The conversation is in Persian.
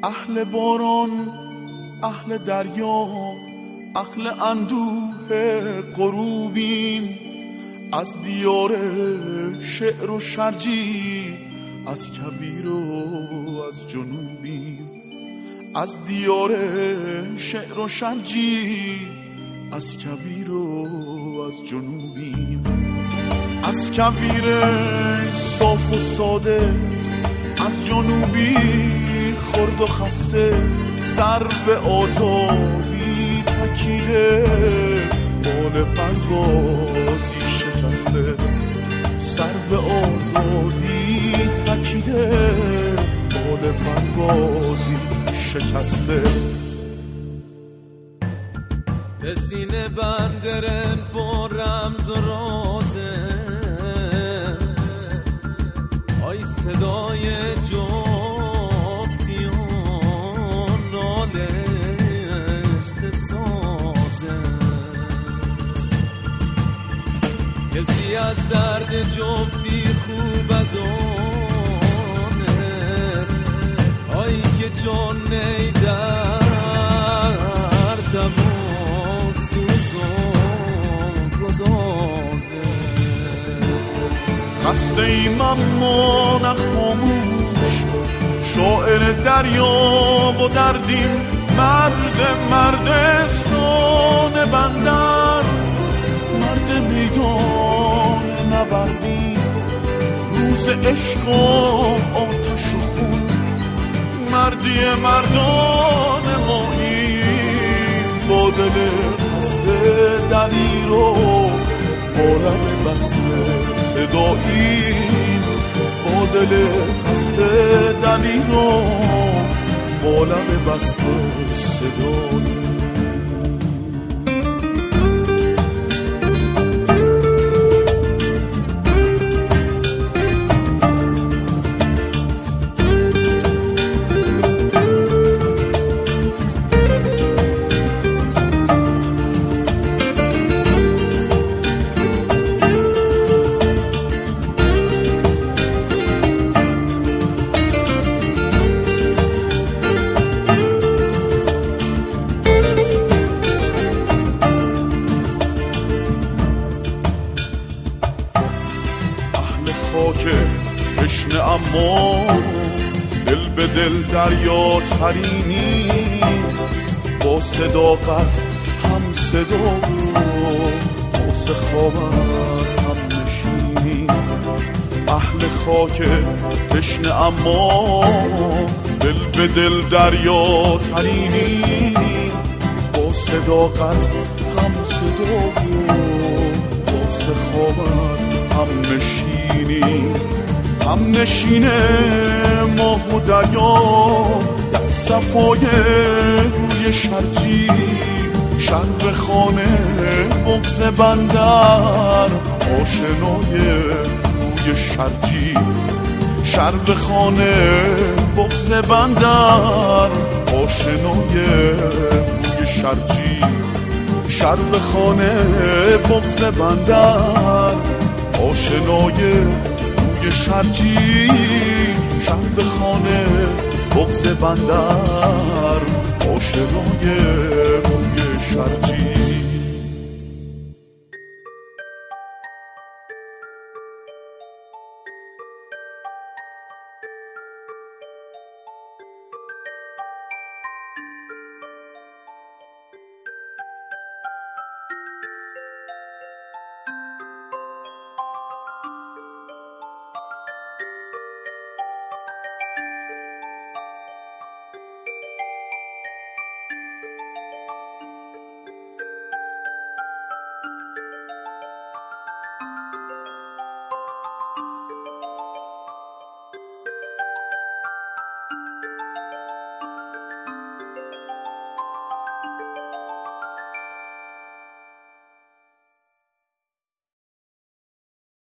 اهل باران، اهل دریا، اهل اندوه غروبیم. از دیار شعر و شرجی، از کویر و از جنوبیم. از دیار شعر و شرجی، از کویر و از جنوبیم. از کویر صاف و ساده، از جنوبی خرد و خسته، سر به آزادی تکیده، بال پروازی شکسته. سر به آزادی تکیده، بال پروازی شکسته. به سینه بندرن با رمز و رازه، آی صدای جفتی و نالشت سازه. کسی از درد جفتی خوب دانه، آی که جان نیدر تبا سوزان گدازه. خسته ایم اما نخاموش، شاعر دریا و دردیم. مردستان بندر، مرد میدان نبردیم. روز عشق و آتش و خون، مردی مردان ماییم. با دل خسته دلیر و با لب بسته صداییم. با دل خسته دلیر و با لب بسته صداییم. خاک تشنه اما دل به دل دریا ترینی. با صداقت هم صدا با سخاوت هم نشینی. اهل خاک تشنه اما دل به دل دریا ترینی. با صداقت هم صدا با سخاوت هم نشینی. هم نشینه ماه و دریا در صفای روی شرجی. شرق خانه بغض بندر آشنای روی شرجی. شرق خانه بغض بندر آشنای روی شرجی. شرق خانه بغض بندر آشنای روی شرجی. شرق خانه بغض بندر آشنای روی شرجی.